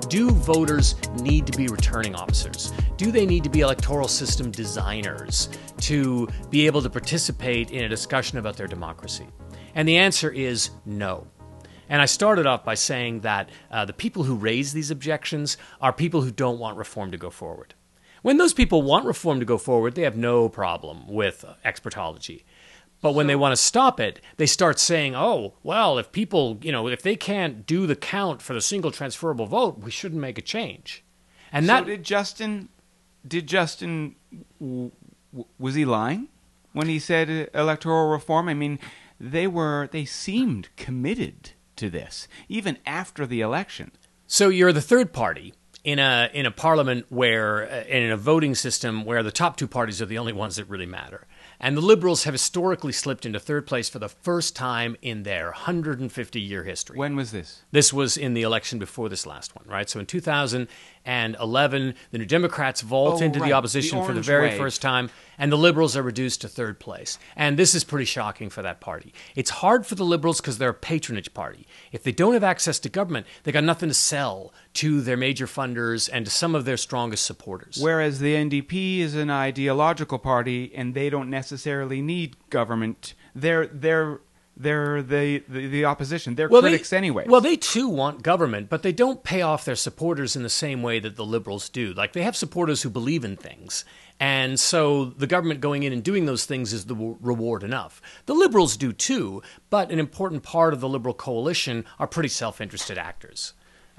do voters need to be returning officers? Do they need to be electoral system designers to be able to participate in a discussion about their democracy? And the answer is no. And I started off by saying that the people who raise these objections are people who don't want reform to go forward. When those people want reform to go forward, they have no problem with expertology. But when they want to stop it, they start saying, oh, well, if people, if they can't do the count for the single transferable vote, we shouldn't make a change. And so did Justin, was he lying when he said electoral reform? I mean, they seemed committed to this, even after the election. So you're the third party in a parliament where, in a voting system where the top two parties are the only ones that really matter. And the Liberals have historically slipped into third place for the first time in their 150-year history. When was this? This was in the election before this last one, right? So in 2011, the New Democrats vault into the opposition for the very first time, and the Liberals are reduced to third place. And this is pretty shocking for that party. It's hard for the Liberals because they're a patronage party. If they don't have access to government, they got nothing to sell to their major funders and to some of their strongest supporters. Whereas the NDP is an ideological party, and they don't necessarily need government. They're the opposition. They're critics anyway. Well, they too want government, but they don't pay off their supporters in the same way that the Liberals do. Like, they have supporters who believe in things. And so the government going in and doing those things is the reward enough. The Liberals do too, but an important part of the Liberal coalition are pretty self-interested actors.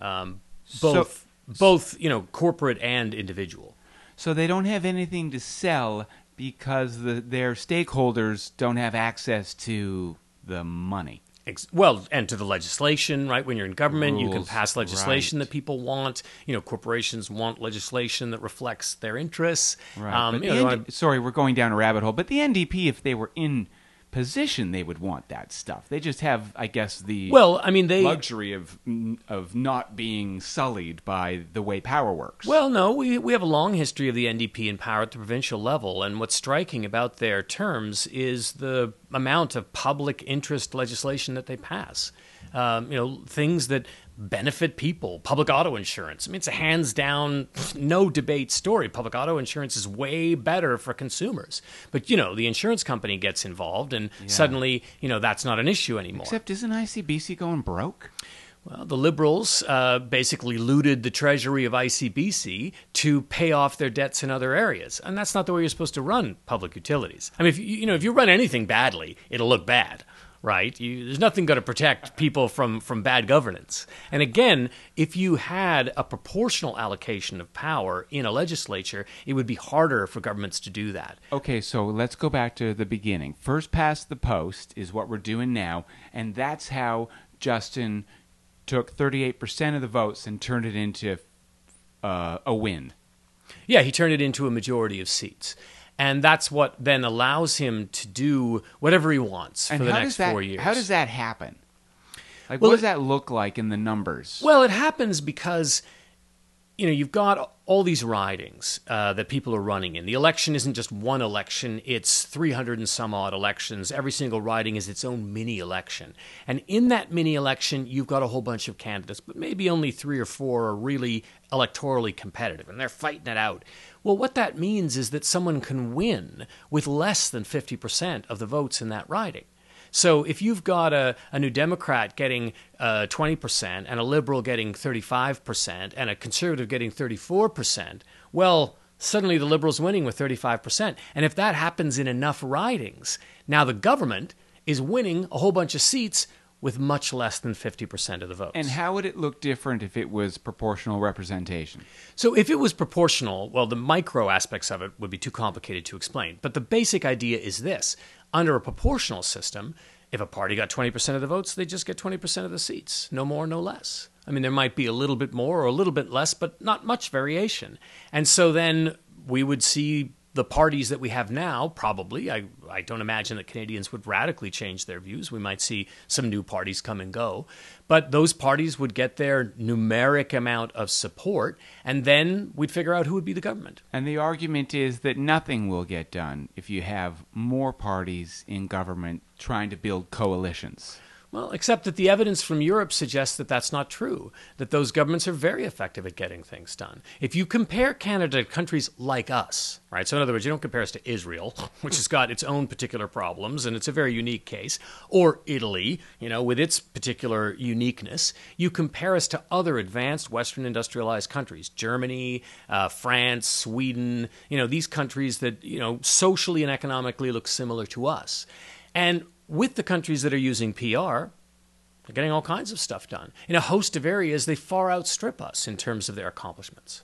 Both corporate and individual. So they don't have anything to sell because their stakeholders don't have access to the money. Well, and to the legislation, right? When you're in government, Rules, you can pass legislation right. that people want. Corporations want legislation that reflects their interests. Right. Sorry, we're going down a rabbit hole. But the NDP, if they were in position, they would want that stuff. They just have, I guess, the luxury of not being sullied by the way power works. Well, no, we have a long history of the NDP in power at the provincial level, and what's striking about their terms is the amount of public interest legislation that they pass. Things that benefit people. Public auto insurance. I mean, it's a hands-down, no debate story. Public auto insurance is way better for consumers. But, the insurance company gets involved, and suddenly, that's not an issue anymore. Except isn't ICBC going broke? Well, the Liberals basically looted the treasury of ICBC to pay off their debts in other areas. And that's not the way you're supposed to run public utilities. I mean, if you run anything badly, it'll look bad. Right? There's nothing going to protect people from bad governance. And again, if you had a proportional allocation of power in a legislature, it would be harder for governments to do that. Okay, so let's go back to the beginning. First past the post is what we're doing now, and that's how Justin took 38% of the votes and turned it into a win. Yeah, he turned it into a majority of seats. And that's what then allows him to do whatever he wants for the next 4 years. How does that happen? What does that look like in the numbers? Well, it happens because, you've got all these ridings that people are running in. The election isn't just one election. It's 300 and some odd elections. Every single riding is its own mini-election. And in that mini-election, you've got a whole bunch of candidates, but maybe only 3 or 4 are really electorally competitive, and they're fighting it out. Well, what that means is that someone can win with less than 50% of the votes in that riding. So if you've got a New Democrat getting 20% and a Liberal getting 35% and a Conservative getting 34%, well, suddenly the Liberal's winning with 35%. And if that happens in enough ridings, now the government is winning a whole bunch of seats with much less than 50% of the votes. And how would it look different if it was proportional representation? So if it was proportional, well, the micro aspects of it would be too complicated to explain. But the basic idea is this. Under a proportional system, if a party got 20% of the votes, they just get 20% of the seats. No more, no less. I mean, there might be a little bit more or a little bit less, but not much variation. And so then we would see the parties that we have now, probably, I don't imagine that Canadians would radically change their views. We might see some new parties come and go. But those parties would get their numeric amount of support, and then we'd figure out who would be the government. And the argument is that nothing will get done if you have more parties in government trying to build coalitions. Well, except that the evidence from Europe suggests that that's not true, that those governments are very effective at getting things done. If you compare Canada to countries like us, right? So in other words, you don't compare us to Israel, which has got its own particular problems, and it's a very unique case, or Italy, with its particular uniqueness. You compare us to other advanced Western industrialized countries, Germany, France, Sweden, these countries that, socially and economically look similar to us. And with the countries that are using PR, they're getting all kinds of stuff done. In a host of areas, they far outstrip us in terms of their accomplishments.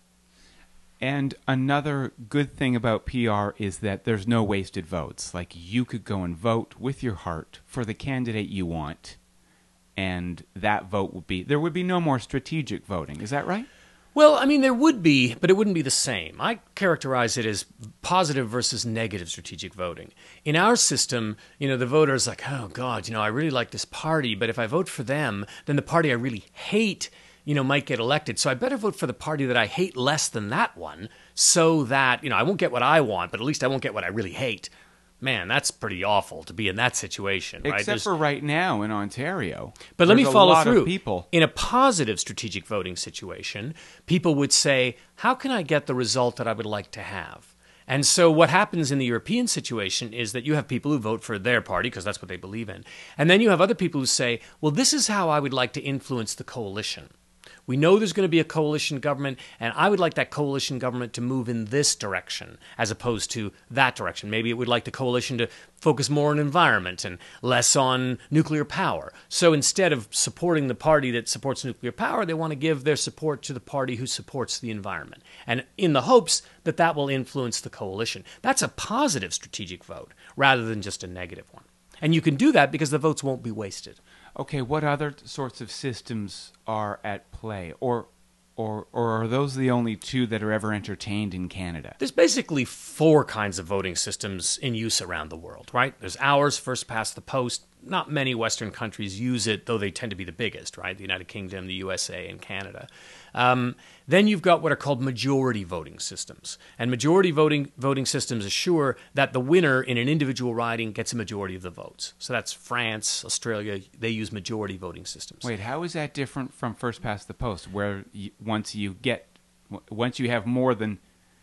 And another good thing about PR is that there's no wasted votes. Like, you could go and vote with your heart for the candidate you want, and that vote there would be no more strategic voting. Is that right? Well, I mean, there would be, but it wouldn't be the same. I characterize it as positive versus negative strategic voting. In our system, the voter's like, oh, God, I really like this party, but if I vote for them, then the party I really hate, might get elected. So I better vote for the party that I hate less than that one so that, I won't get what I want, but at least I won't get what I really hate. Man, that's pretty awful to be in that situation, right? Except for right now in Ontario. But let me follow through. People. In a positive strategic voting situation, people would say, how can I get the result that I would like to have? And so what happens in the European situation is that you have people who vote for their party because that's what they believe in. And then you have other people who say, well, this is how I would like to influence the coalition. We know there's going to be a coalition government, and I would like that coalition government to move in this direction as opposed to that direction. Maybe it would like the coalition to focus more on environment and less on nuclear power. So instead of supporting the party that supports nuclear power, they want to give their support to the party who supports the environment, and in the hopes that that will influence the coalition. That's a positive strategic vote rather than just a negative one. And you can do that because the votes won't be wasted. Okay, what other sorts of systems are at play? Or are those the only two that are ever entertained in Canada? There's basically 4 kinds of voting systems in use around the world, right? There's ours, first past the post. Not many Western countries use it, though they tend to be the biggest, right? The United Kingdom, the USA, and Canada. Then you've got what are called majority voting systems. And majority voting systems assure that the winner in an individual riding gets a majority of the votes. So that's France, Australia. They use majority voting systems. Wait, how is that different from first past the post, where once you have more than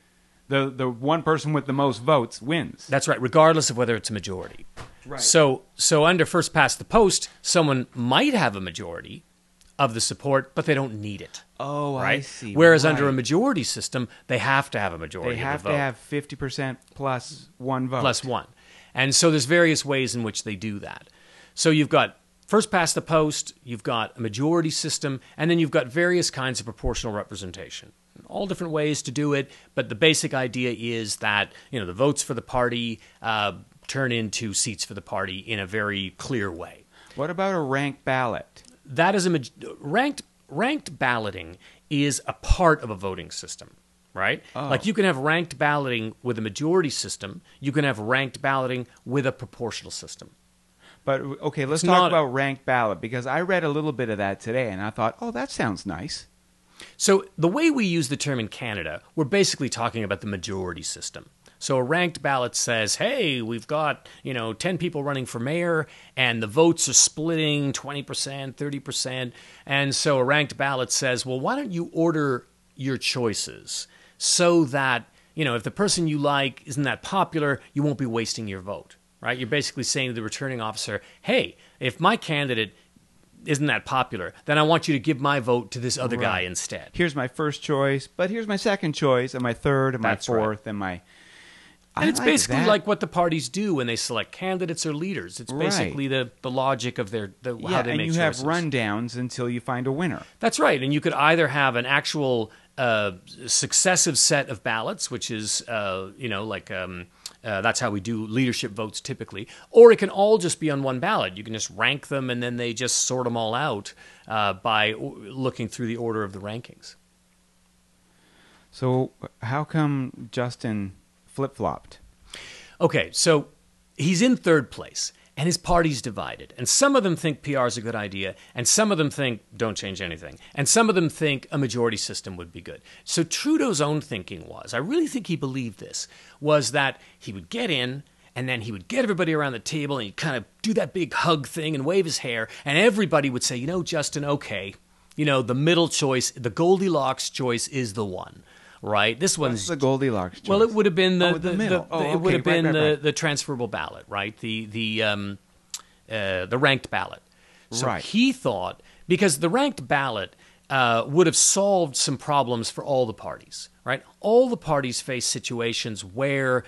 the one person with the most votes wins? That's right, regardless of whether it's a majority. Right. So under first past the post, someone might have a majority of the support, but they don't need it. Oh, right? I see. Whereas right. under a majority system, they have to have a majority of the vote. They have to have 50% plus one vote. Plus one. And so there's various ways in which they do that. So you've got first past the post, you've got a majority system, and then you've got various kinds of proportional representation. All different ways to do it, but the basic idea is that, the votes for the party turn into seats for the party in a very clear way. What about a ranked ballot? That is ranked balloting is a part of a voting system, right? Oh. Like you can have ranked balloting with a majority system. You can have ranked balloting with a proportional system. But, okay, let's talk about ranked ballot, because I read a little bit of that today, and I thought, oh, that sounds nice. So the way we use the term in Canada, we're basically talking about the majority system. So a ranked ballot says, hey, we've got, 10 people running for mayor, and the votes are splitting 20%, 30%. And so a ranked ballot says, well, why don't you order your choices so that, if the person you like isn't that popular, you won't be wasting your vote, right? You're basically saying to the returning officer, hey, if my candidate isn't that popular, then I want you to give my vote to this other guy instead. Here's my first choice, but here's my second choice, and my third, and my fourth, and my... And it's basically like what the parties do when they select candidates or leaders. It's basically the logic of how they make choices. And you have rundowns until you find a winner. That's right. And you could either have an actual successive set of ballots, which is, that's how we do leadership votes typically. Or it can all just be on one ballot. You can just rank them, and then they just sort them all out by looking through the order of the rankings. So how come Justin flip-flopped? Okay, so he's in third place, and his party's divided. And some of them think PR is a good idea, and some of them think don't change anything. And some of them think a majority system would be good. So Trudeau's own thinking was, I really think he believed this, was that he would get in, and then he would get everybody around the table and he'd kind of do that big hug thing and wave his hair, and everybody would say, Justin, okay, the middle choice, the Goldilocks choice is the one. Right, this one's What's the Goldilocks choice? Well, it would have been the middle. It would have been the transferable ballot, right? The ranked ballot. So right. He thought, because the ranked ballot would have solved some problems for all the parties, right? All the parties face situations where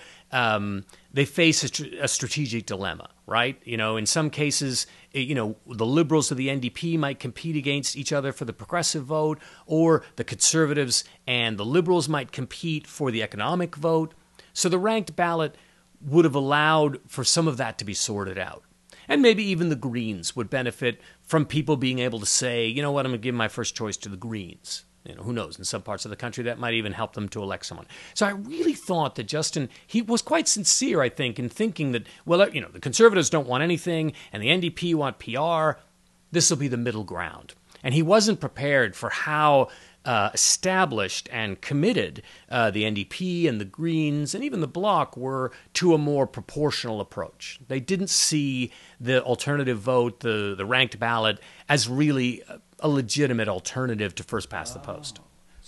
they face a strategic dilemma, right? In some cases, the Liberals or the NDP might compete against each other for the progressive vote, or the Conservatives and the Liberals might compete for the economic vote. So the ranked ballot would have allowed for some of that to be sorted out. And maybe even the Greens would benefit from people being able to say, I'm going to give my first choice to the Greens. Who knows? In some parts of the country, that might even help them to elect someone. So I really thought that Justin, he was quite sincere, I think, in thinking that, the Conservatives don't want anything and the NDP want PR. This will be the middle ground. And he wasn't prepared for how established and committed the NDP and the Greens and even the Bloc were to a more proportional approach. They didn't see the alternative vote, the ranked ballot, as really a legitimate alternative to first past the post.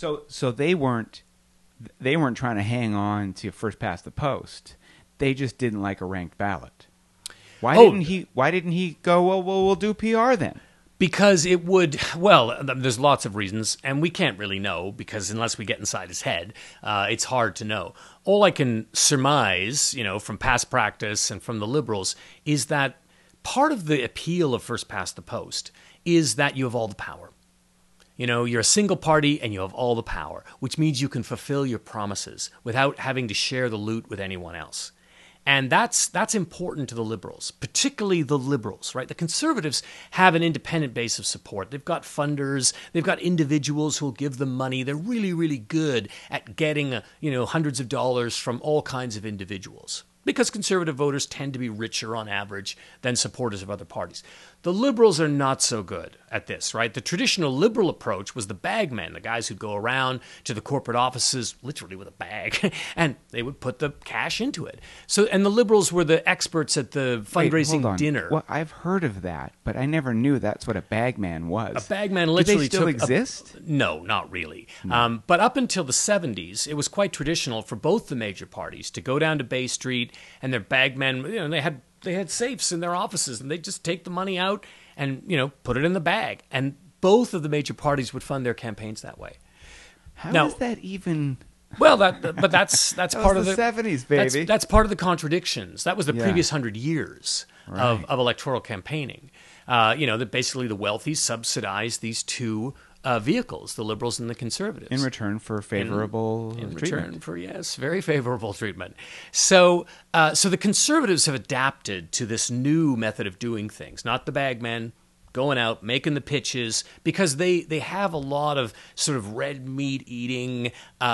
So they weren't trying to hang on to first past the post. They just didn't like a ranked ballot. Why didn't he go, well, we'll do PR then? Because it would, there's lots of reasons, and we can't really know, because unless we get inside his head, it's hard to know. All I can surmise, from past practice and from the Liberals, is that part of the appeal of first past the post is that you have all the power. You're a single party and you have all the power, which means you can fulfill your promises without having to share the loot with anyone else. And that's important to the Liberals, particularly the Liberals, right? The Conservatives have an independent base of support. They've got funders. They've got individuals who will give them money. They're really, really good at getting, hundreds of dollars from all kinds of individuals, because conservative voters tend to be richer on average than supporters of other parties. The Liberals are not so good at this, right? The traditional Liberal approach was the bagmen, the guys who'd go around to the corporate offices, literally with a bag, and they would put the cash into it. And the Liberals were the experts at the fundraising dinner. Well, I've heard of that, but I never knew that's what a bagman was. A bagman literally Do they still exist? No, not really. No. But up until the 70s, it was quite traditional for both the major parties to go down to Bay Street, and their bagmen, they had safes in their offices, and they'd just take the money out and, put it in the bag. And both of the major parties would fund their campaigns that way. How does that even... Well, that's that part was of the 70s, baby. That's part of the contradictions. That was the previous 100 years of electoral campaigning. That basically the wealthy subsidized these two vehicles, the Liberals and the Conservatives. In return for favorable treatment. In return for, yes, very favorable treatment. So the Conservatives have adapted to this new method of doing things, not the bagmen going out, making the pitches, because they have a lot of sort of red meat eating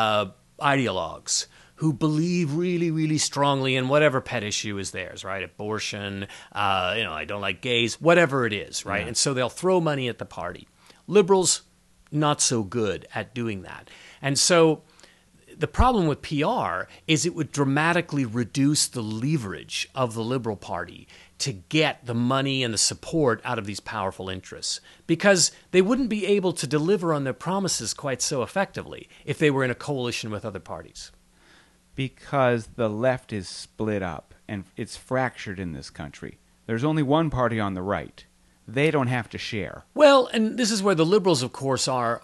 ideologues who believe really, really strongly in whatever pet issue is theirs, right? Abortion, I don't like gays, whatever it is, right? Yeah. And so they'll throw money at the party. Liberals, not so good at doing that. And so the problem with PR is it would dramatically reduce the leverage of the Liberal Party to get the money and the support out of these powerful interests, because they wouldn't be able to deliver on their promises quite so effectively if they were in a coalition with other parties. Because the left is split up and it's fractured in this country. There's only one party on the right. They don't have to share. Well, and this is where the Liberals, of course, are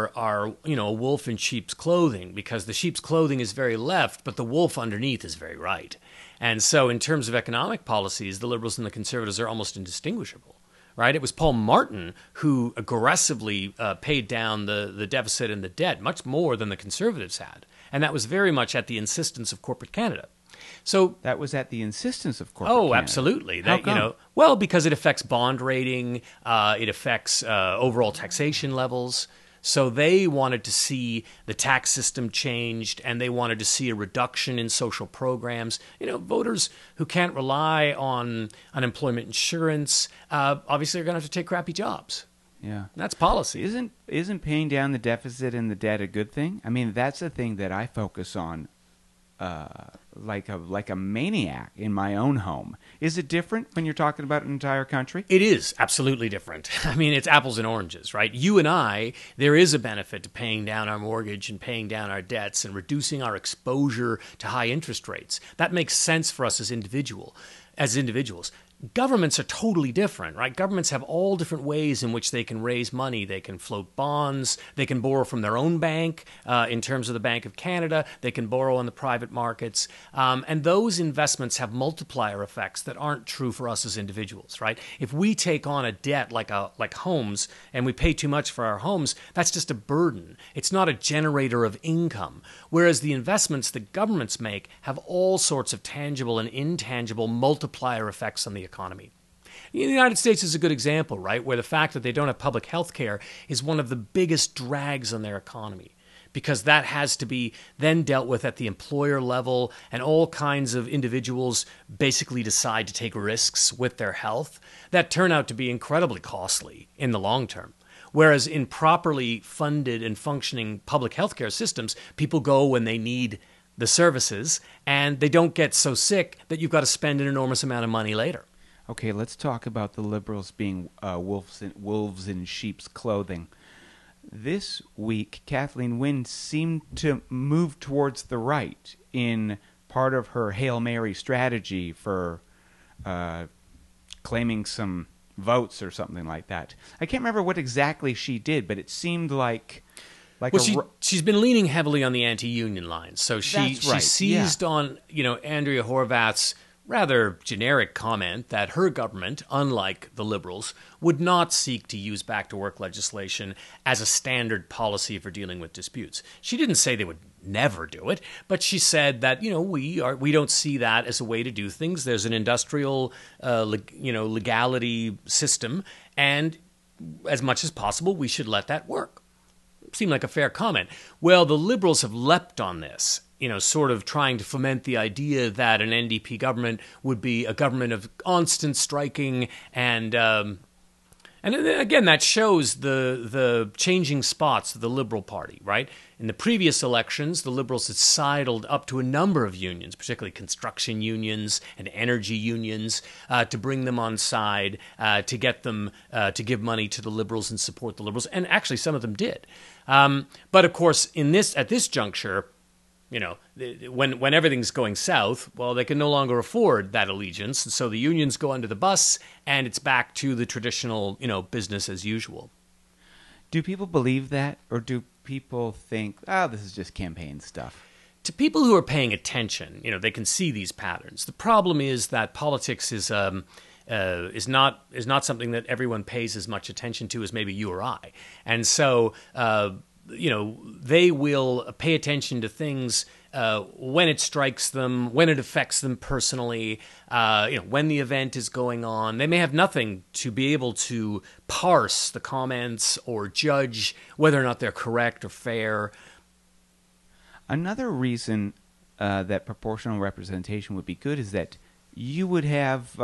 a wolf in sheep's clothing, because the sheep's clothing is very left, but the wolf underneath is very right. And so in terms of economic policies, the Liberals and the Conservatives are almost indistinguishable, right? It was Paul Martin who aggressively paid down the deficit and the debt, much more than the Conservatives had. And that was very much at the insistence of corporate Canada. So that was at the insistence of corporate Canada. Absolutely. How come? Because it affects bond rating, it affects overall taxation levels. So they wanted to see the tax system changed, and they wanted to see a reduction in social programs. Voters who can't rely on unemployment insurance obviously are going to have to take crappy jobs. Yeah, that's policy. Isn't paying down the deficit and the debt a good thing? I mean, that's the thing that I focus on like a maniac in my own home. Is it different when you're talking about an entire country? It is absolutely different. I mean, it's apples and oranges, right? You and I, there is a benefit to paying down our mortgage and paying down our debts and reducing our exposure to high interest rates. That makes sense for us as individuals. Governments are totally different, right? Governments have all different ways in which they can raise money. They can float bonds. They can borrow from their own bank in terms of the Bank of Canada. They can borrow on the private markets. And those investments have multiplier effects that aren't true for us as individuals, right? If we take on a debt like homes and we pay too much for our homes, that's just a burden. It's not a generator of income. Whereas the investments that governments make have all sorts of tangible and intangible multiplier effects on the economy. The United States is a good example, right, where the fact that they don't have public health care is one of the biggest drags on their economy, because that has to be then dealt with at the employer level, and all kinds of individuals basically decide to take risks with their health that turn out to be incredibly costly in the long term. Whereas in properly funded and functioning public healthcare systems, people go when they need the services, and they don't get so sick that you've got to spend an enormous amount of money later. Okay, let's talk about the Liberals being wolves in sheep's clothing. This week, Kathleen Wynne seemed to move towards the right in part of her Hail Mary strategy for claiming some votes or something like that. I can't remember what exactly she did, but it seemed like she's been leaning heavily on the anti-union line. So she seized on Andrea Horwath's rather generic comment that her government, unlike the Liberals, would not seek to use back-to-work legislation as a standard policy for dealing with disputes. She didn't say they would never do it, but she said that we don't see that as a way to do things. There's an industrial legality system, and as much as possible, we should let that work. Seemed like a fair comment. Well, the Liberals have leapt on this, sort of trying to foment the idea that an NDP government would be a government of constant striking, and again, that shows the changing spots of the Liberal Party, right? In the previous elections, the Liberals had sidled up to a number of unions, particularly construction unions and energy unions, to bring them on side, to get them to give money to the Liberals and support the Liberals, and actually some of them did. But of course, at this juncture, when everything's going south, well, they can no longer afford that allegiance, and so the unions go under the bus, and it's back to the traditional, business as usual. Do people believe that, or do people think, this is just campaign stuff? To people who are paying attention, they can see these patterns. The problem is that politics is not something that everyone pays as much attention to as maybe you or I, and so they will pay attention to things when it strikes them, when it affects them personally, when the event is going on. They may have nothing to be able to parse the comments or judge whether or not they're correct or fair. Another reason that proportional representation would be good is that you would have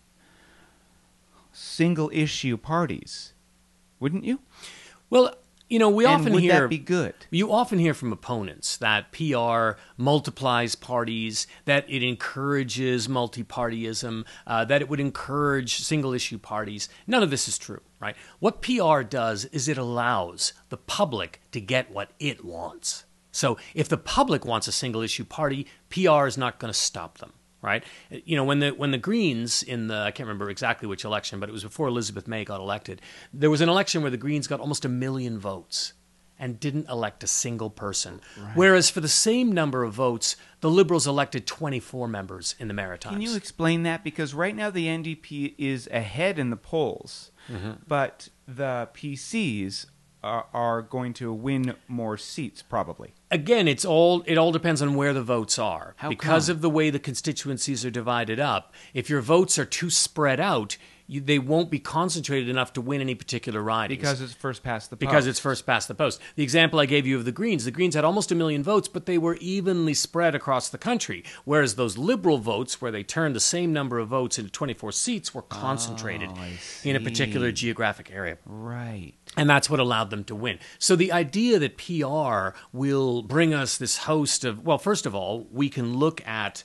single-issue parties, wouldn't you? Well, we often would hear that be good? You often hear from opponents that PR multiplies parties, that it encourages multi-partyism, that it would encourage single-issue parties. None of this is true, right? What PR does is it allows the public to get what it wants. So if the public wants a single-issue party, PR is not going to stop them. Right, when the Greens I can't remember exactly which election, but it was before Elizabeth May got elected. There was an election where the Greens got almost 1 million votes and didn't elect a single person. Right. Whereas for the same number of votes, the Liberals elected 24 members in the Maritimes. Can you explain that? Because right now the NDP is ahead in the polls, but the PCs are going to win more seats probably. Again, it all depends on where the votes are. How because come? Of the way the constituencies are divided up, if your votes are too spread out, they won't be concentrated enough to win any particular ridings. Because it's first past the post. Because it's first past the post. The example I gave you of the Greens had almost 1 million votes, but they were evenly spread across the country, whereas those Liberal votes, where they turned the same number of votes into 24 seats, were concentrated in a particular geographic area. Right. And that's what allowed them to win. So the idea that PR will bring us this host of, well, first of all, we can look at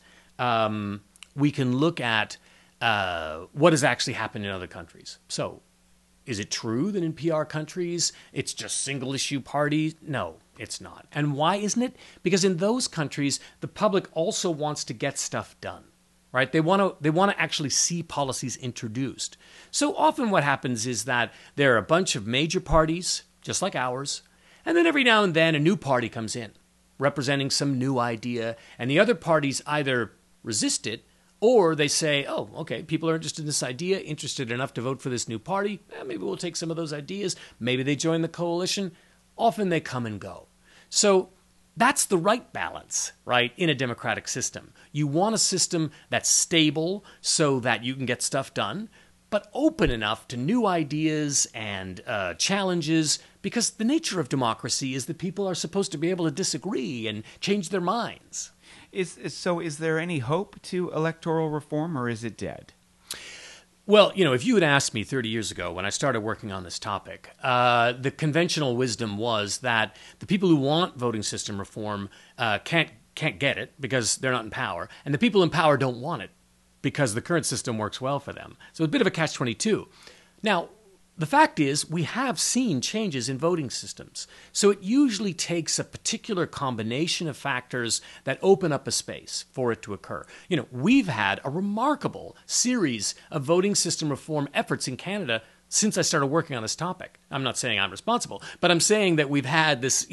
what has actually happened in other countries. So, is it true that in PR countries it's just single-issue parties? No, it's not. And why isn't it? Because in those countries, the public also wants to get stuff done, right? They want to actually see policies introduced. So often what happens is that there are a bunch of major parties, just like ours, and then every now and then a new party comes in, representing some new idea, and the other parties either resist it, or they say, oh, okay, people are interested in this idea, interested enough to vote for this new party. Maybe we'll take some of those ideas. Maybe they join the coalition. Often they come and go. So that's the right balance, right, in a democratic system. You want a system that's stable so that you can get stuff done, but open enough to new ideas and challenges, because the nature of democracy is that people are supposed to be able to disagree and change their minds. So is there any hope to electoral reform, or is it dead? Well, if you had asked me 30 years ago when I started working on this topic, the conventional wisdom was that the people who want voting system reform can't get it because they're not in power, and the people in power don't want it because the current system works well for them. So it's a bit of a catch-22. Now, the fact is, we have seen changes in voting systems. So it usually takes a particular combination of factors that open up a space for it to occur. We've had a remarkable series of voting system reform efforts in Canada since I started working on this topic. I'm not saying I'm responsible, but I'm saying that we've had this,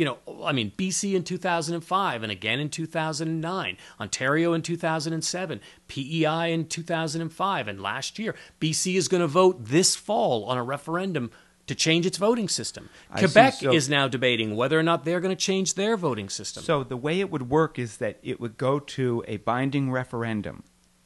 BC in 2005 and again in 2009, Ontario in 2007, PEI in 2005, and last year. BC is going to vote this fall on a referendum to change its voting system. Quebec is now debating whether or not they're going to change their voting system. So the way it would work is that it would go to a binding referendum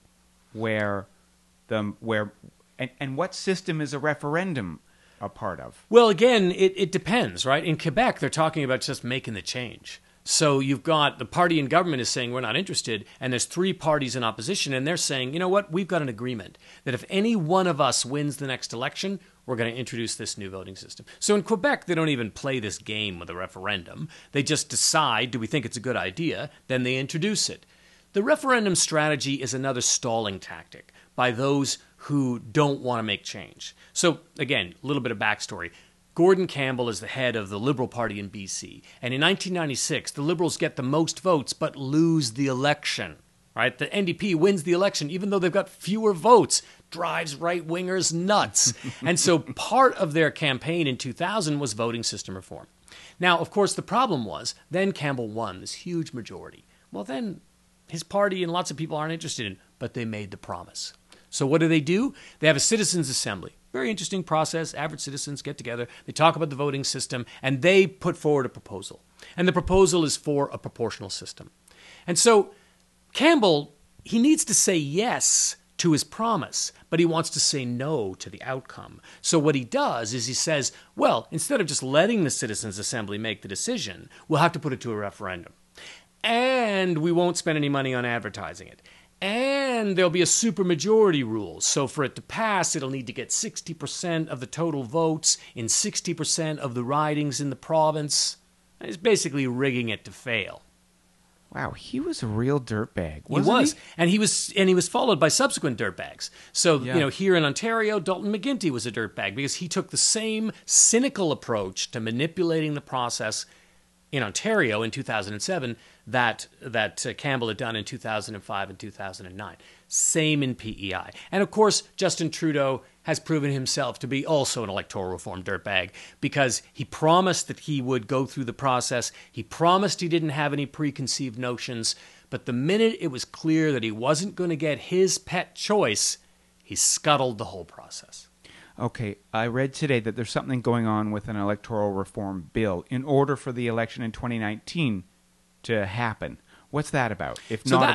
And what system is a referendum a part of? Well, again, it depends, right? In Quebec, they're talking about just making the change. So you've got the party in government is saying we're not interested, and there's 3 parties in opposition, and they're saying, you know what, we've got an agreement that if any one of us wins the next election, we're going to introduce this new voting system. So in Quebec, they don't even play this game with a referendum. They just decide, do we think it's a good idea? Then they introduce it. The referendum strategy is another stalling tactic by those who don't want to make change. So, again, a little bit of backstory. Gordon Campbell is the head of the Liberal Party in BC. And in 1996, the Liberals get the most votes but lose the election. Right? The NDP wins the election even though they've got fewer votes. Drives right-wingers nuts. And so part of their campaign in 2000 was voting system reform. Now, of course, the problem was then Campbell won this huge majority. Well, then his party and lots of people aren't interested in it, but they made the promise. So what do? They have a citizens' assembly. Very interesting process. Average citizens get together. They talk about the voting system, and they put forward a proposal. And the proposal is for a proportional system. And so Campbell, he needs to say yes to his promise, but he wants to say no to the outcome. So what he does is he says, well, instead of just letting the citizens' assembly make the decision, we'll have to put it to a referendum. And we won't spend any money on advertising it. And there'll be a supermajority rule. So for it to pass, it'll need to get 60% of the total votes in 60% of the ridings in the province. It's basically rigging it to fail. Wow, he was a real dirtbag, wasn't he? Was. And he was followed by subsequent dirtbags. So, here in Ontario, Dalton McGuinty was a dirtbag because he took the same cynical approach to manipulating the process in Ontario in 2007 that Campbell had done in 2005 and 2009. Same in PEI. And of course, Justin Trudeau has proven himself to be also an electoral reform dirtbag because he promised that he would go through the process. He promised he didn't have any preconceived notions. But the minute it was clear that he wasn't going to get his pet choice, he scuttled the whole process. Okay, I read today that there's something going on with an electoral reform bill in order for the election in 2019 to happen. What's that about?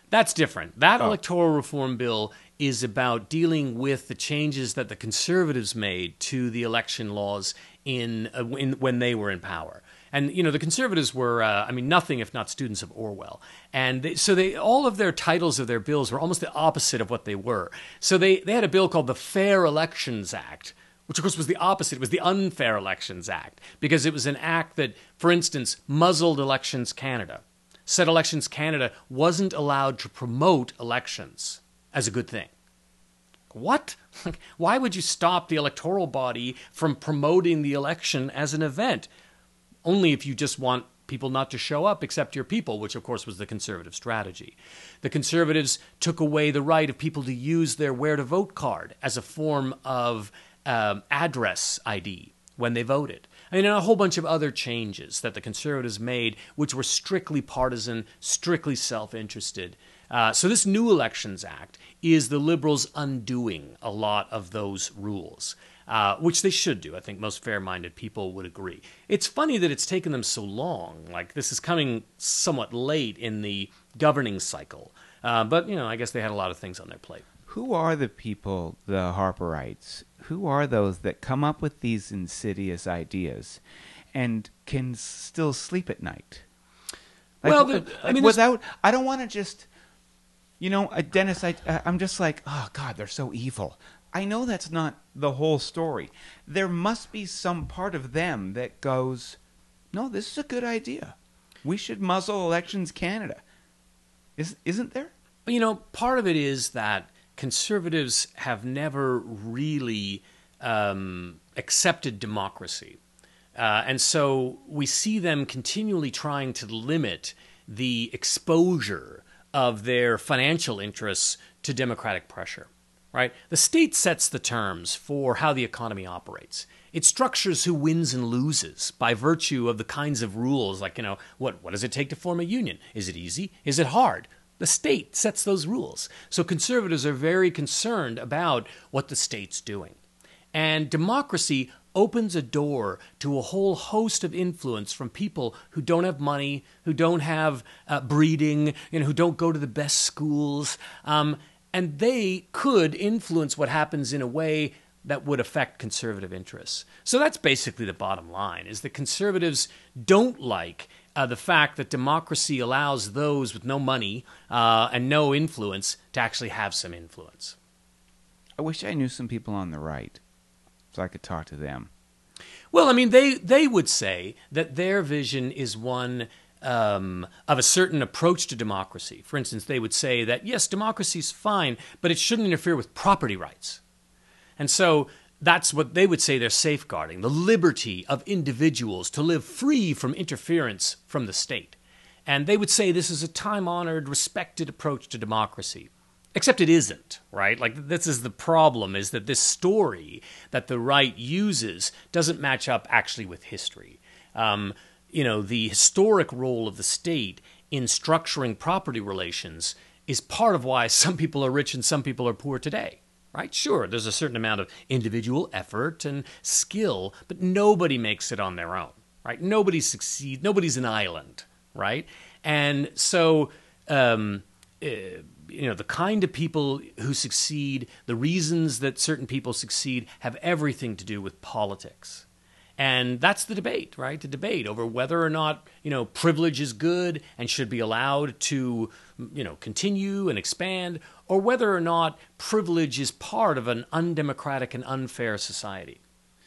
That's different. That electoral reform bill is about dealing with the changes that the Conservatives made to the election laws when they were in power. And, the Conservatives were, nothing if not students of Orwell. And so all of their titles of their bills were almost the opposite of what they were. So they had a bill called the Fair Elections Act, which, of course, was the opposite. It was the Unfair Elections Act, because it was an act that, for instance, muzzled Elections Canada. Said Elections Canada wasn't allowed to promote elections as a good thing. What? Why would you stop the electoral body from promoting the election as an event? Only if you just want people not to show up except your people, which of course was the Conservative strategy. The Conservatives took away the right of people to use their where-to-vote card as a form of address ID when they voted. And a whole bunch of other changes that the Conservatives made, which were strictly partisan, strictly self-interested. So this new Elections Act is the Liberals undoing a lot of those rules. Which they should do. I think most fair-minded people would agree. It's funny that it's taken them so long. Like, this is coming somewhat late in the governing cycle. But, I guess they had a lot of things on their plate. Who are the people, the Harperites? Who are those that come up with these insidious ideas and can still sleep at night? Like, well, I don't want to just, Dennis, I'm just like, oh, God, they're so evil. I know that's not the whole story. There must be some part of them that goes, no, this is a good idea. We should muzzle Elections Canada. Isn't there? Part of it is that Conservatives have never really accepted democracy. And so we see them continually trying to limit the exposure of their financial interests to democratic pressure. Right? The state sets the terms for how the economy operates. It structures who wins and loses by virtue of the kinds of rules, like, what does it take to form a union? Is it easy? Is it hard? The state sets those rules. So Conservatives are very concerned about what the state's doing. And democracy opens a door to a whole host of influence from people who don't have money, who don't have breeding, who don't go to the best schools, and they could influence what happens in a way that would affect conservative interests. So that's basically the bottom line, is that Conservatives don't like the fact that democracy allows those with no money and no influence to actually have some influence. I wish I knew some people on the right so I could talk to them. Well, they would say that their vision is one of a certain approach to democracy. For instance, they would say that, yes, democracy is fine, but it shouldn't interfere with property rights. And so that's what they would say they're safeguarding, the liberty of individuals to live free from interference from the state. And they would say this is a time-honored, respected approach to democracy. Except it isn't, right? Like, this is the problem, is that this story that the right uses doesn't match up actually with history. The historic role of the state in structuring property relations is part of why some people are rich and some people are poor today, right? Sure, there's a certain amount of individual effort and skill, but nobody makes it on their own, right? Nobody succeeds. Nobody's an island, right? And so, the kind of people who succeed, the reasons that certain people succeed have everything to do with politics. And that's the debate, right? The debate over whether or not, privilege is good and should be allowed to, continue and expand, or whether or not privilege is part of an undemocratic and unfair society.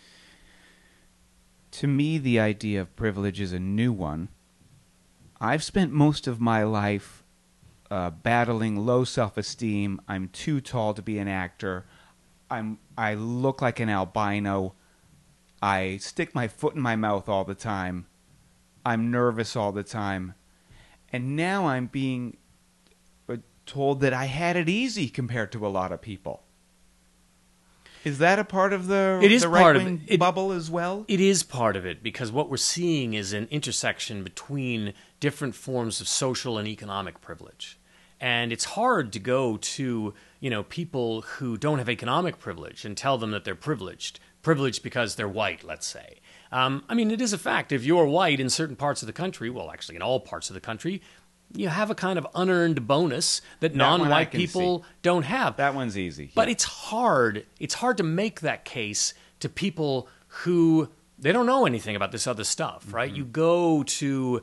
To me, the idea of privilege is a new one. I've spent most of my life battling low self-esteem. I'm too tall to be an actor. I look like an albino. I stick my foot in my mouth all the time. I'm nervous all the time. And now I'm being told that I had it easy compared to a lot of people. Is that a part of the right-wing bubble as well? It is part of it, because what we're seeing is an intersection between different forms of social and economic privilege. And it's hard to go to, people who don't have economic privilege and tell them that they're privileged because they're white, let's say. It is a fact. If you're white in certain parts of the country, well, actually in all parts of the country, you have a kind of unearned bonus that non-white people don't have. That one's easy. But it's hard. It's hard to make that case to people who they don't know anything about this other stuff, right? You go to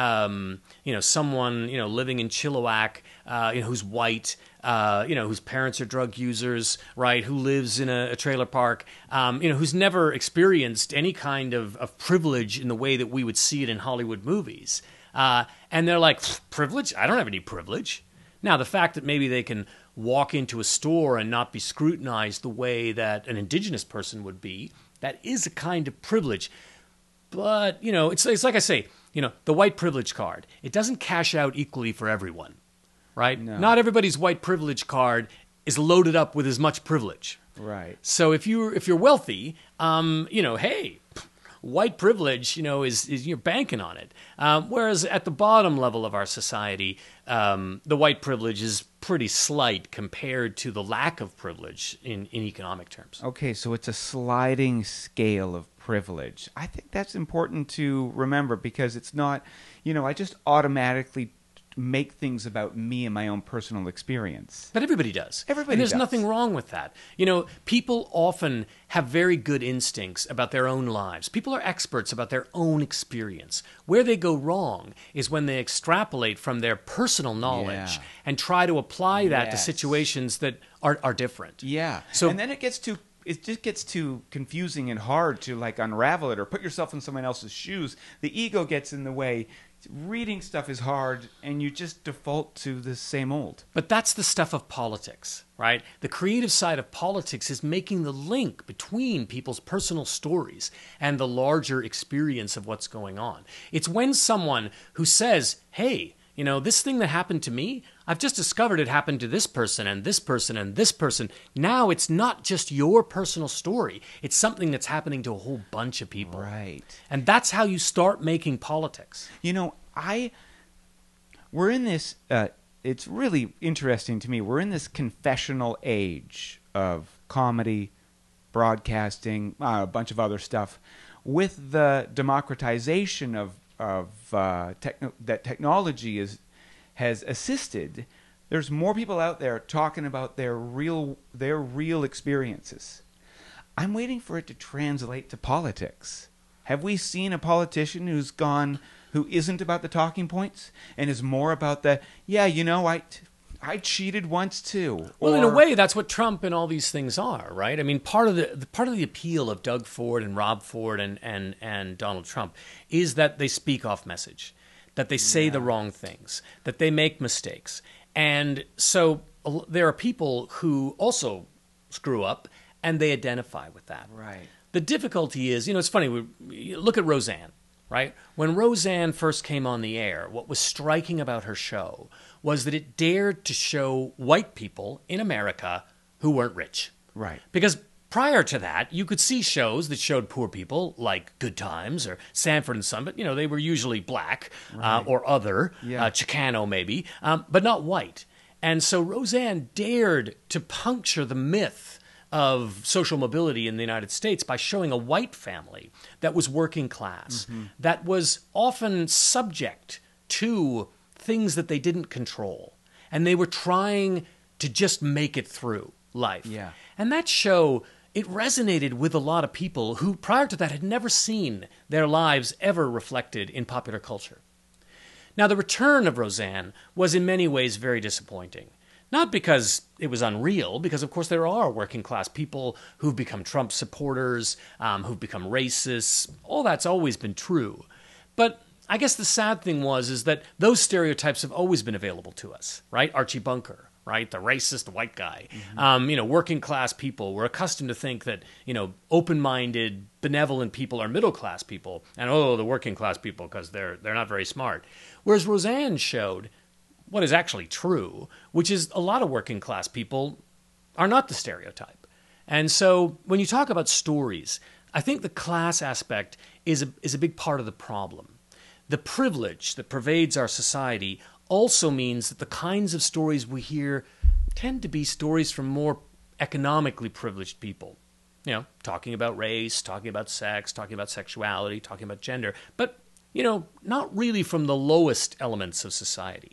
someone living in Chilliwack, who's white, whose parents are drug users, right? Who lives in a trailer park, who's never experienced any kind of privilege in the way that we would see it in Hollywood movies. And they're like, privilege? I don't have any privilege. Now, the fact that maybe they can walk into a store and not be scrutinized the way that an indigenous person would be, that is a kind of privilege. But, it's like I say, the white privilege card, it doesn't cash out equally for everyone, right? No. Not everybody's white privilege card is loaded up with as much privilege. Right. So if you're wealthy, hey, white privilege, is you're banking on it. Whereas at the bottom level of our society, the white privilege is pretty slight compared to the lack of privilege in economic terms. Okay, so it's a sliding scale of privilege. I think that's important to remember because it's not, I just automatically make things about me and my own personal experience. But everybody does. Everybody and there's does. nothing wrong with that. People often have very good instincts about their own lives. People are experts about their own experience. Where they go wrong is when they extrapolate from their personal knowledge and try to apply that to situations that are different. Yeah. So, and then it just gets too confusing and hard to unravel it or put yourself in someone else's shoes. The ego gets in the way. Reading stuff is hard, and you just default to the same old. But that's the stuff of politics, right? The creative side of politics is making the link between people's personal stories and the larger experience of what's going on. It's when someone who says, hey, this thing that happened to me, I've just discovered it happened to this person and this person and this person. Now it's not just your personal story. It's something that's happening to a whole bunch of people. Right. And that's how you start making politics. We're in this, it's really interesting to me. We're in this confessional age of comedy, broadcasting, a bunch of other stuff. With the democratization that technology has assisted, there's more people out there talking about their real experiences. I'm waiting for it to translate to politics. Have we seen a politician who isn't about the talking points and is more about I cheated once too? Well, in a way, that's what Trump and all these things are, right? I mean, part of the appeal of Doug Ford and Rob Ford and Donald Trump is that they speak off message, that they say the wrong things, that they make mistakes. And so there are people who also screw up, and they identify with that. Right. The difficulty is, it's funny, look at Roseanne, right? When Roseanne first came on the air, what was striking about her show was that it dared to show white people in America who weren't rich. Right. Because prior to that, you could see shows that showed poor people, like Good Times or Sanford and Son, but they were usually black or other, Chicano maybe, but not white. And so Roseanne dared to puncture the myth of social mobility in the United States by showing a white family that was working class, that was often subject to things that they didn't control. And they were trying to just make it through life. Yeah. And that show, it resonated with a lot of people who prior to that had never seen their lives ever reflected in popular culture. Now, the return of Roseanne was in many ways very disappointing. Not because it was unreal, because of course there are working class people who've become Trump supporters, who've become racists. All that's always been true. But I guess the sad thing is that those stereotypes have always been available to us, right? Archie Bunker, right? The racist white guy. Working class people. We're accustomed to think that, open-minded, benevolent people are middle class people. And the working class people because they're not very smart. Whereas Roseanne showed what is actually true, which is a lot of working class people are not the stereotype. And so when you talk about stories, I think the class aspect is a big part of the problem. The privilege that pervades our society also means that the kinds of stories we hear tend to be stories from more economically privileged people. Talking about race, talking about sex, talking about sexuality, talking about gender, but, not really from the lowest elements of society.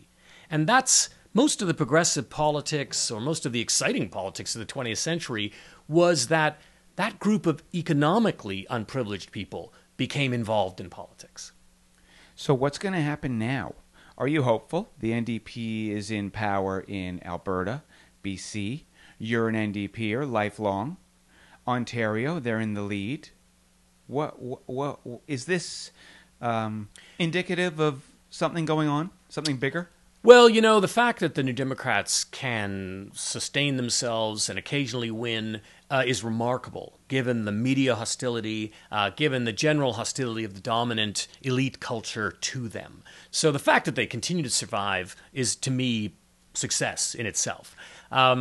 And that's most of the progressive politics, or most of the exciting politics of the 20th century, was that group of economically unprivileged people became involved in politics. So what's going to happen now? Are you hopeful? The NDP is in power in Alberta, BC. You're an NDPer, lifelong. Ontario, they're in the lead. What is this indicative of something going on? Something bigger? Well, the fact that the New Democrats can sustain themselves and occasionally win is remarkable, given the media hostility, given the general hostility of the dominant elite culture to them. So the fact that they continue to survive is, to me, success in itself. Are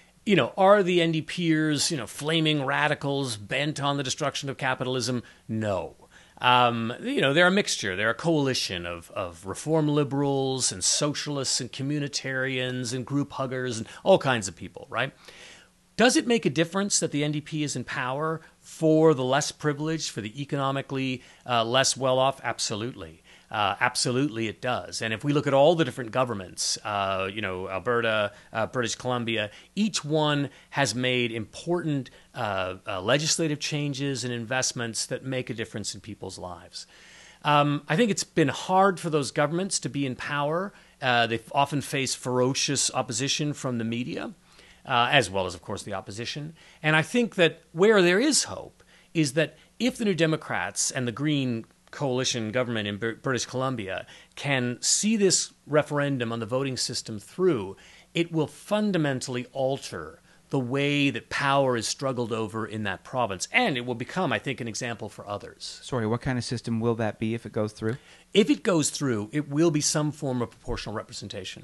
the NDPers, flaming radicals bent on the destruction of capitalism? No. They're a mixture. They're a coalition of reform liberals and socialists and communitarians and group huggers and all kinds of people, right? Does it make a difference that the NDP is in power for the less privileged, for the economically less well-off? Absolutely. Absolutely it does. And if we look at all the different governments, Alberta, British Columbia, each one has made important legislative changes and investments that make a difference in people's lives. I think it's been hard for those governments to be in power. They've often faced ferocious opposition from the media, as well as, of course, the opposition. And I think that where there is hope is that if the New Democrats and the Green coalition government in British Columbia can see this referendum on the voting system through, it will fundamentally alter the way that power is struggled over in that province. And it will become, I think, an example for others. Sorry, what kind of system will that be if it goes through? If it goes through, it will be some form of proportional representation.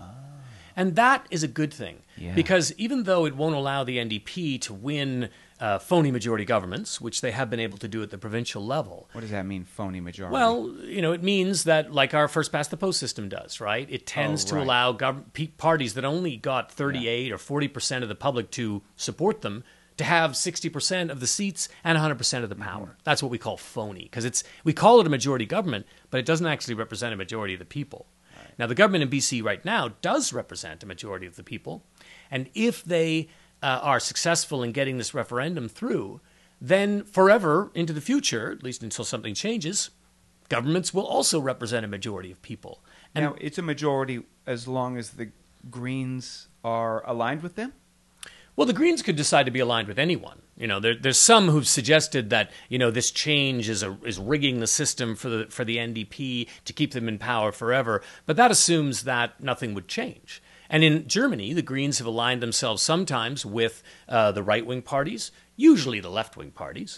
And that is a good thing, because even though it won't allow the NDP to win phony majority governments, which they have been able to do at the provincial level. What does that mean, phony majority? Well, it means that, like our first-past-the-post system does, right? It tends to allow parties that only got 38 or 40% of the public to support them to have 60% of the seats and 100% of the power. Mm-hmm. That's what we call phony, because we call it a majority government, but it doesn't actually represent a majority of the people. Now, the government in BC right now does represent a majority of the people, and if they are successful in getting this referendum through, then forever into the future, at least until something changes, governments will also represent a majority of people. And now, it's a majority as long as the Greens are aligned with them? Well, the Greens could decide to be aligned with anyone. There's some who've suggested that this change is rigging the system for the NDP to keep them in power forever. But that assumes that nothing would change. And in Germany, the Greens have aligned themselves sometimes with the right-wing parties, usually the left-wing parties.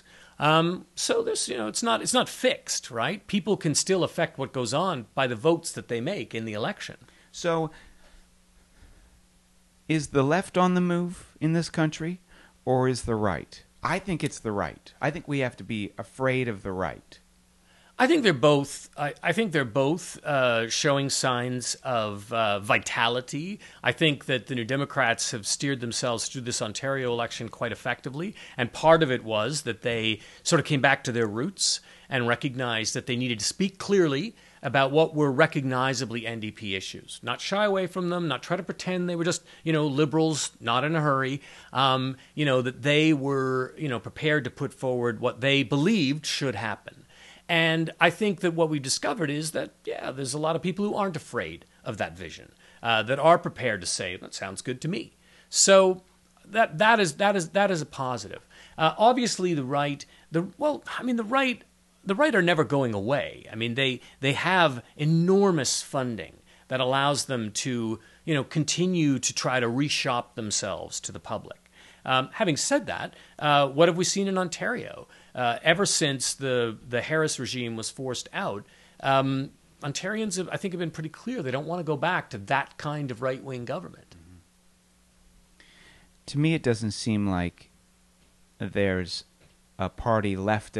So there's it's not fixed, right? People can still affect what goes on by the votes that they make in the election. So, is the left on the move in this country, or is the right? I think it's the right. I think we have to be afraid of the right. I think they're both. I think they're both showing signs of vitality. I think that the New Democrats have steered themselves through this Ontario election quite effectively, and part of it was that they sort of came back to their roots and recognized that they needed to speak clearly about what were recognizably NDP issues. Not shy away from them, not try to pretend they were just, liberals, not in a hurry. That they were, prepared to put forward what they believed should happen. And I think that what we've discovered is that, there's a lot of people who aren't afraid of that vision, that are prepared to say, that sounds good to me. So that is a positive. Obviously, the right are never going away. I mean, they have enormous funding that allows them to, continue to try to reshop themselves to the public. Having said that, what have we seen in Ontario? Ever since the Harris regime was forced out, Ontarians have, I think, have been pretty clear they don't want to go back to that kind of right-wing government. Mm-hmm. To me, it doesn't seem like there's a party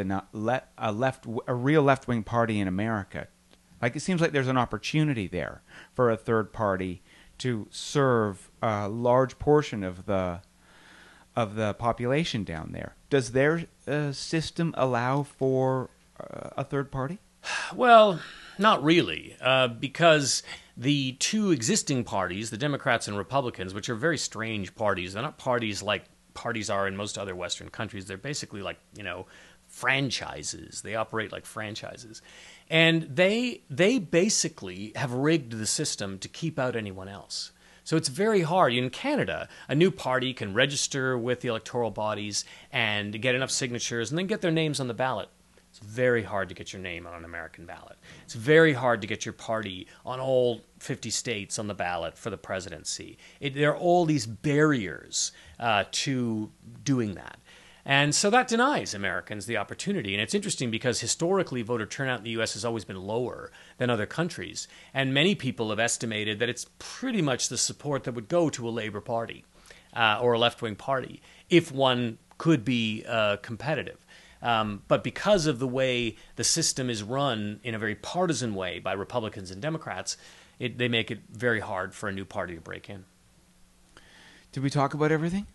a real left-wing party in America. Like, it seems like there's an opportunity there for a third party to serve a large portion of the population down there. Does their system allow for a third party? Well, not really, because the two existing parties, the Democrats and Republicans, which are very strange parties, they're not parties like parties are in most other Western countries. They're basically like, franchises. They operate like franchises. And they basically have rigged the system to keep out anyone else. So it's very hard. In Canada, a new party can register with the electoral bodies and get enough signatures and then get their names on the ballot. It's very hard to get your name on an American ballot. It's very hard to get your party on all 50 states on the ballot for the presidency. There are all these barriers to doing that. And so that denies Americans the opportunity. And it's interesting because historically voter turnout in the U.S. has always been lower than other countries. And many people have estimated that it's pretty much the support that would go to a Labour Party or a left-wing party if one could be competitive. But because of the way the system is run in a very partisan way by Republicans and Democrats, they make it very hard for a new party to break in. Did we talk about everything?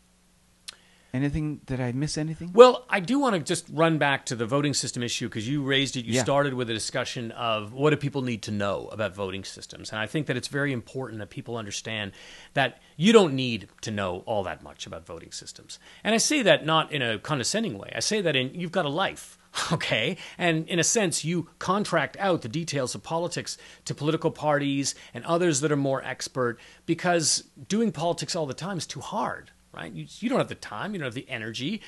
Anything? Did I miss anything? Well, I do want to just run back to the voting system issue because you raised it. You started with a discussion of what do people need to know about voting systems. And I think that it's very important that people understand that you don't need to know all that much about voting systems. And I say that not in a condescending way. I say that you've got a life. Okay? And in a sense, you contract out the details of politics to political parties and others that are more expert because doing politics all the time is too hard. Right? You don't have the time, you don't have the energy.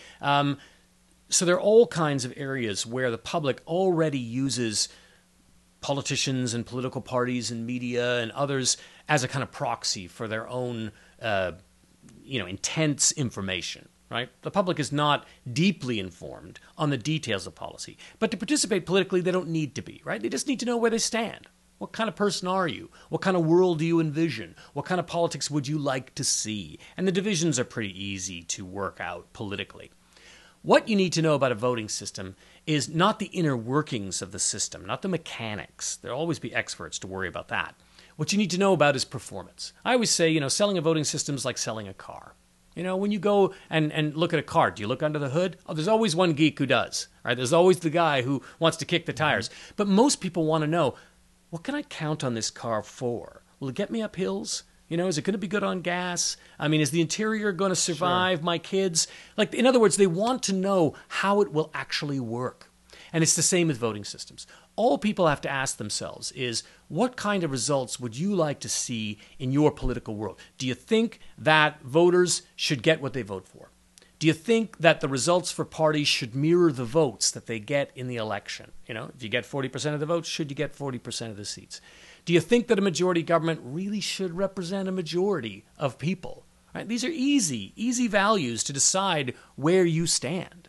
So there are all kinds of areas where the public already uses politicians and political parties and media and others as a kind of proxy for their own, intense information. Right? The public is not deeply informed on the details of policy. But to participate politically, they don't need to be. Right? They just need to know where they stand. What kind of person are you? What kind of world do you envision? What kind of politics would you like to see? And the divisions are pretty easy to work out politically. What you need to know about a voting system is not the inner workings of the system, not the mechanics. There'll always be experts to worry about that. What you need to know about is performance. I always say, selling a voting system is like selling a car. When you go and look at a car, do you look under the hood? Oh, there's always one geek who does. Right? There's always the guy who wants to kick the tires. But most people want to know, what can I count on this car for? Will it get me up hills? Is it going to be good on gas? I mean, is the interior going to survive my kids? In other words, they want to know how it will actually work. And it's the same with voting systems. All people have to ask themselves is, what kind of results would you like to see in your political world? Do you think that voters should get what they vote for? Do you think that the results for parties should mirror the votes that they get in the election? If you get 40% of the votes, should you get 40% of the seats? Do you think that a majority government really should represent a majority of people? Right? These are easy values to decide where you stand.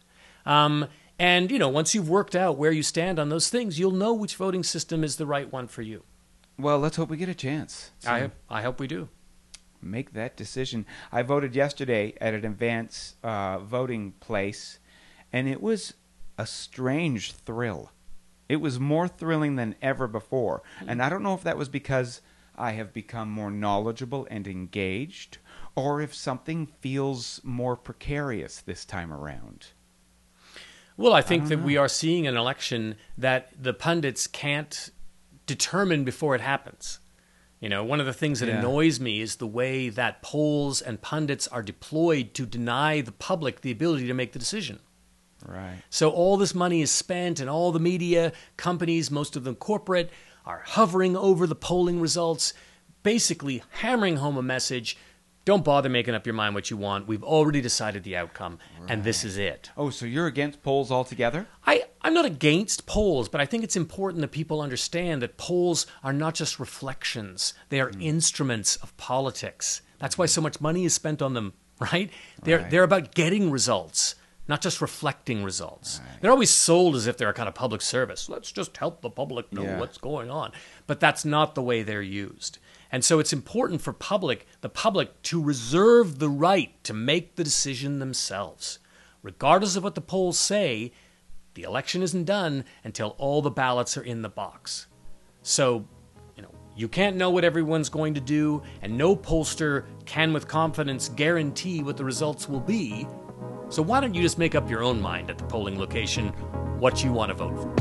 And once you've worked out where you stand on those things, you'll know which voting system is the right one for you. Well, let's hope we get a chance. I hope we do. Make that decision. I voted yesterday at an advance voting place, and it was a strange thrill. It was more thrilling than ever before. And I don't know if that was because I have become more knowledgeable and engaged, or if something feels more precarious this time around. Well, I think that we are seeing an election that the pundits can't determine before it happens. One of the things that annoys me is the way that polls and pundits are deployed to deny the public the ability to make the decision. Right. So all this money is spent and all the media companies, most of them corporate, are hovering over the polling results, basically hammering home a message. Don't bother making up your mind what you want. We've already decided the outcome, and this is it. Oh, so you're against polls altogether? I'm not against polls, but I think it's important that people understand that polls are not just reflections. They are instruments of politics. That's why so much money is spent on them, right? They're about getting results, not just reflecting results. Right. They're always sold as if they're a kind of public service. Let's just help the public know what's going on. But that's not the way they're used. And so it's important for the public to reserve the right to make the decision themselves. Regardless of what the polls say, the election isn't done until all the ballots are in the box. So, you can't know what everyone's going to do, and no pollster can with confidence guarantee what the results will be. So why don't you just make up your own mind at the polling location what you want to vote for?